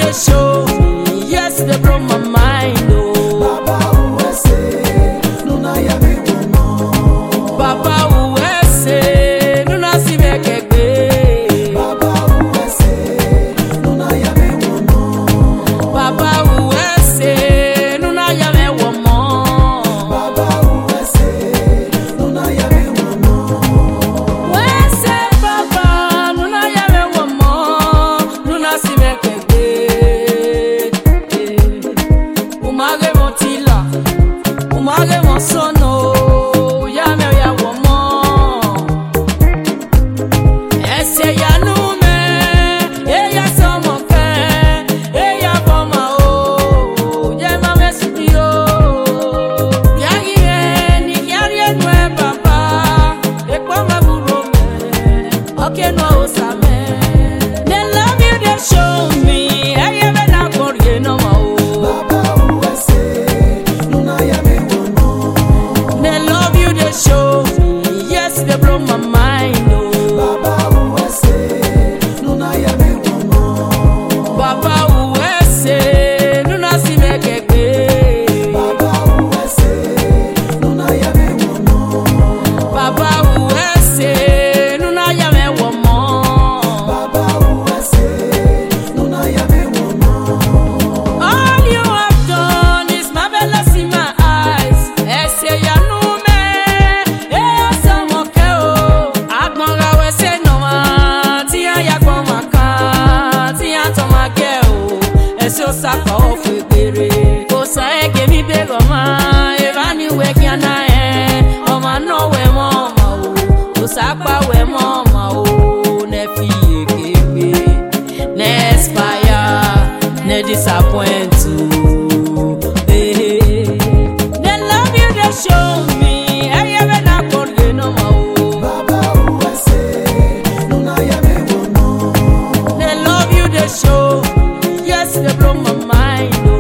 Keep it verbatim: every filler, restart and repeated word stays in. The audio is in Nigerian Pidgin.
they show me, yes, they blow my mind, oh. Baba uwese, nuna ya mi wono. Baba uwese, nuna si me kekbe. Baba uwese, nuna ya mi wono. Baba uwese, nuna ya me womo. Baba uwese, nuna ya mi wono. Wese baba, nuna ya me womo, nuna si me kekbe. Umage motila, umage mosono, ya me ya womo. Ese ya nume, eya somoke, eya boma o, ye mame supio. Yagi eni, yari enwe baba, ekwa maburo me, oke no osame. They love you, they show me, eya bena korye no ma o. Baba uwese, nuna ya mi wono. They love you, they show me, yes, they blow my mind, oh. Baba uwese, nuna ya mi wono. Baba uwese, nuna si me kekbe. Baba uwese, nuna ya mi wono. Baba uwese, nuna ya me womo. Baba uwese, nuna ya mi wono. All you have done is marvelous in my eyes. Ese ya nume, eya samoke o. Agbonra wese no ma, ti ya ya gbon maka, ti ya to ma ge o. Ese o sapa o fe gbere. Kò sọ ege mi bego ma, eva ni we kiana e. Ọmọ no we mo ma o, kò sapa we mo ma o. Ne fi ege gbe, ne expire, ne disappoint too. Hey. They love you, they show me. Hey, you better call you no more. Baba uwese, nuna ya mi wono. They love you, they show me. Yes, they blow my mind.